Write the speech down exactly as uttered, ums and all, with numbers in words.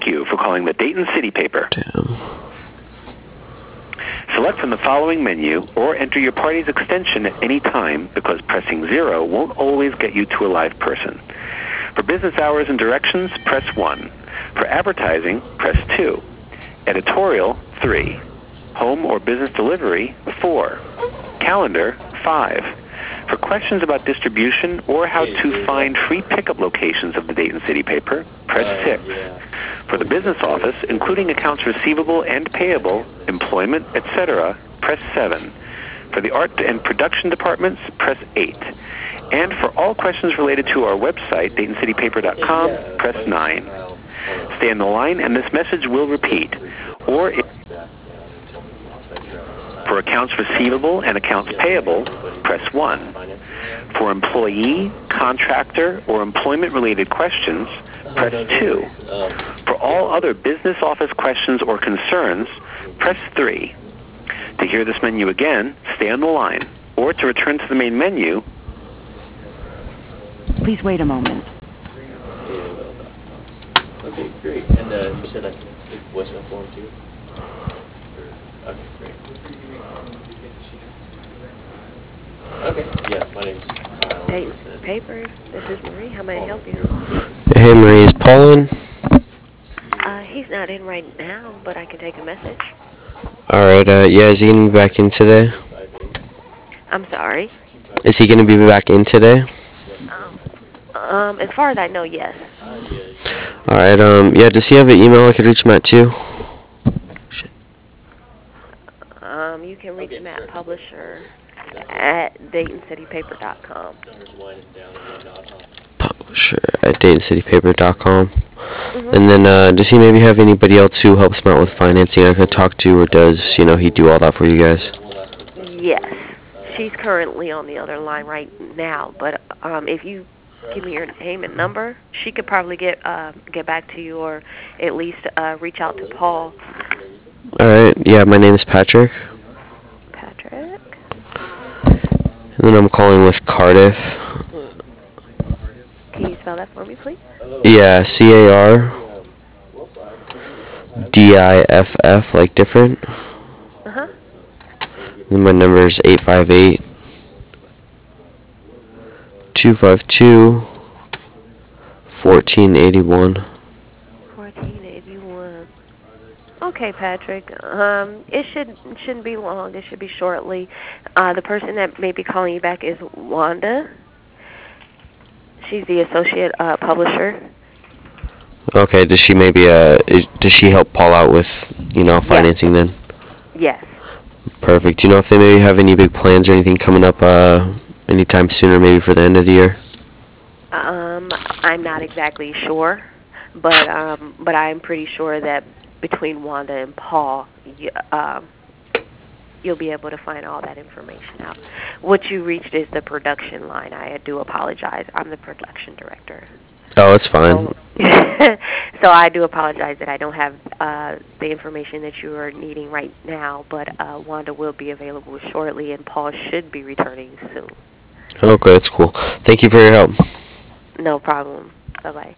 you for calling the Dayton City Paper. Damn. Select from the following menu or enter your party's extension at any time because pressing zero won't always get you to a live person. For business hours and directions, press one. For advertising, press two. Editorial, three. Home or business delivery, four. Calendar, five. For questions about distribution or how to find free pickup locations of the Dayton City Paper, press six. For the business office, including accounts receivable and payable, employment, et cetera, press seven. For the art and production departments, press eight. And for all questions related to our website, Dayton City Paper dot com, press nine. Stay on the line and this message will repeat. Or if for accounts receivable and accounts payable, press one. For employee, contractor, or employment-related questions, press two. For all other business office questions or concerns, press three. To hear this menu again, stay on the line. Or to return to the main menu, please wait a moment. Okay, great. And uh, you said I can take voicemail for him too? Okay, great. Okay, yeah, my name's Kyle. Hey, Paper, this is Marie. How may I help you? Hey, Marie, is Paul in? Uh, he's not in right now, but I can take a message. Alright, uh, yeah, is he going to be back in today? I'm sorry. Is he going to be back in today? Um, as far as I know, yes. Alright, um, yeah, does he have an email I could reach him at too? Shit. Um, you can reach him at publisher at Dayton City Paper dot com. Publisher at Dayton City Paper dot com. Mm-hmm. And then, uh, does he maybe have anybody else who helps him out with financing I could talk to, or does, you know, he do all that for you guys? Yes. She's currently on the other line right now, but um, if you give me your name and number, she could probably get uh, get back to you, or at least uh, reach out to Paul. Alright, yeah, my name is Patrick. Patrick? And then I'm calling with Cardiff. Can you spell that for me, please? Yeah, C A R D I F F, like different. Uh-huh. And my number is eight five eight, two five two, one four eight one. fourteen eighty-one. Okay, Patrick. Um, it should it shouldn't be long. It should be shortly. Uh, the person that may be calling you back is Wanda. She's the associate uh, publisher. Okay, does she maybe, uh, is, does she help Paul out with, you know, financing yes. then? Yes. Perfect. Do you know if they maybe have any big plans or anything coming up, uh, anytime sooner, maybe for the end of the year? Um, I'm not exactly sure, but um, but I'm pretty sure that between Wanda and Paul, you, um, you'll be able to find all that information out. What you reached is the production line. I do apologize. I'm the production director. Oh, it's fine. So, so I do apologize that I don't have uh, the information that you are needing right now, but uh, Wanda will be available shortly, and Paul should be returning soon. Okay, that's cool. Thank you for your help. No problem. Bye-bye.